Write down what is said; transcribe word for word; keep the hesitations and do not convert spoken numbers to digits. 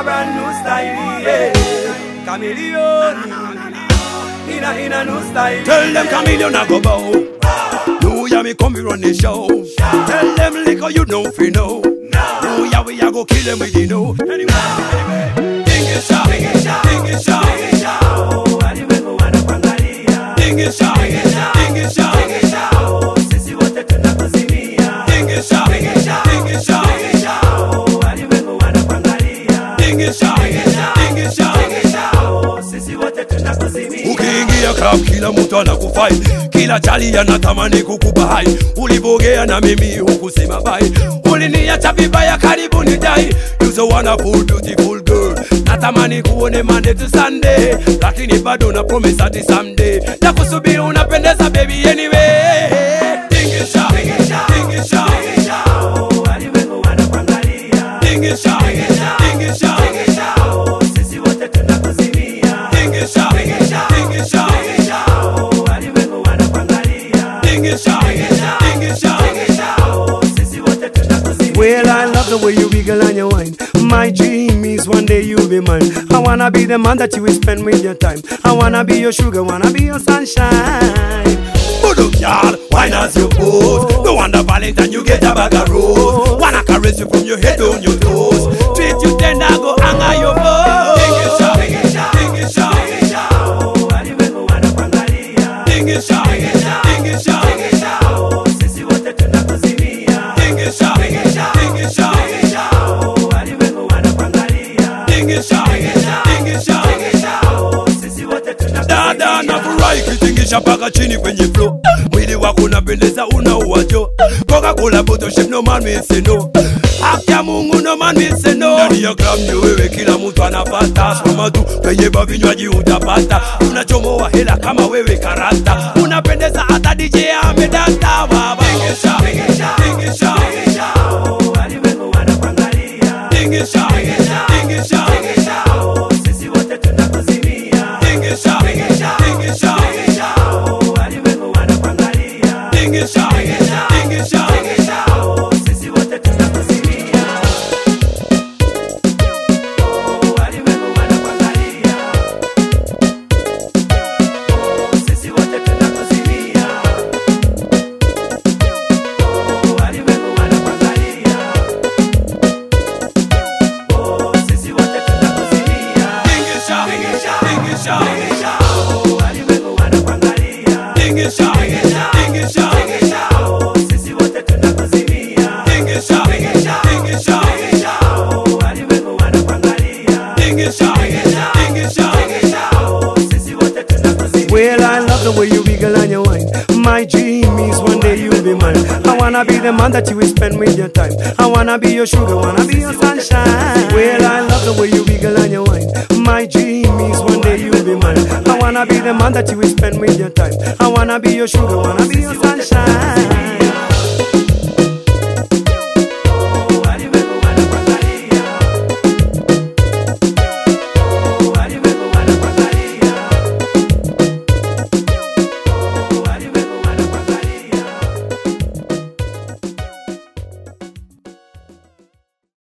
a brand new style, yeah. Chameleon, in a, in a new style. Tell them chameleon I go bow. No, yeah, me come we run the show. Tell them liquor you know fi know. No, yeah, we a go kill them with the know. Anyway, anyway. Ding it shout, ding it shout, ding it shout, ding it shout. Alimwengu wanakuangalia. Ding it shout, ding it shout, ding it shout, ding it shout. Sisi wote tunakuzimia. Ding it shout, ding it shout, ding it shout, ding it shout. Alimwengu wanakuangalia. Ding it shout, ding it shout, ding it shout, ding it shout. Sisi wote tunakuzimia. Ukiingia club kila mtu anakufai, kila chali anatamani kukupa hai. Ulivogea na mimi hukusema bye, uliniacha vibaya karibu ni dai. You so wonderful beautiful girl, natamani kuone Monday to Sunday, lakini bado na promise ati someday nakusubiri. Unapendeza baby anyway. Ding it shout, ding it shout, ding it shout, ding it shout. Alimwengu wanakuangalia. Ding it shout, ding it shout, ding it shout, ding it shout. Sisi wote tunakuzimia. Ding it shout, ding it shout, ding it shout, ding it shout. Alimwengu wanakuangalia. Ding it shout, ding it shout, ding it shout, ding it shout. Sisi wote tunakuzimia. Well, I love the way you wiggle and you whine. My dream is one day you'll be mine. I wanna be the man that you will spend with your time. I wanna be your sugar, wanna be your sunshine. Buduk yard, wine as you pose. No wonder Valentine you get a bag of rose. Wanna caress you from your head on your toes. Treat you tender, go hang on your bones. Ding it shout, ding it shout, ding it shout, ding it shout. Alimwengu wanakuangalia. Ding it shout, ding it shout, ding it shout, ding it shout. Sisi wote tunakuzimia. Ding it shout, ding it shout, ding it shout, ding it shout. Alimwengu wanakuangalia. Ding it shout, ding it shout, ding it shout, ding it shout. Sisi wote tunakuzimia. Dada na furahi kitingisha paka chini kwenye flow. Mwili wako unapendeza unaua jo. Coca-Cola bottle shape no man will say no. Haki ya Mungu no man will say no. Ndani ya club ni wewe kila mtu anapata. Soma tu penye ba vinywaji utapata. Unachomoa hela kama wewe karata. Unapendeza hata D J amedata baba. Ding it shout, ding it shout, ding it shout, ding it shout. Alimwengu wanakuangalia. Ding it shout, ding it shout, ding it shout, ding it shout. Sisi wote tunakuzimia. Ding it shout, ding it shout, ding it shout, ding it shout. Alimwengu wanakuangalia. Ding it shout, ding it shout, ding it shout, ding it shout. Sisi wote tunakuzimia. Alimwengu wanakuangalia. Sisi wote tunakuzimia. Alimwengu wanakuangalia. Sisi wote tunakuzimia. Ding it shout, ding it shout, ding it shout, ding it shout. Alimwengu wanakuangalia. Ding it shout, ding it shout, ding it shout, ding it shout. Sisi wote tunakuzimia. Ding it shout, ding it shout, ding it shout, ding it shout. Alimwengu wanakuangalia. Ding it shout, ding it shout, ding it shout, ding it shout. Sisi wote tunakuzimia. Well, I love the way you wiggle and you whine. My dream is one day you'll be mine. I wanna be the man that you will spend with your time. I wanna be your sugar, wanna be your sunshine. Well, I love the way you wiggle and you whine. My dream is one day you'll be mine. I wanna be the man that you will spend with your time. I wanna be your sugar, wanna be your sunshine.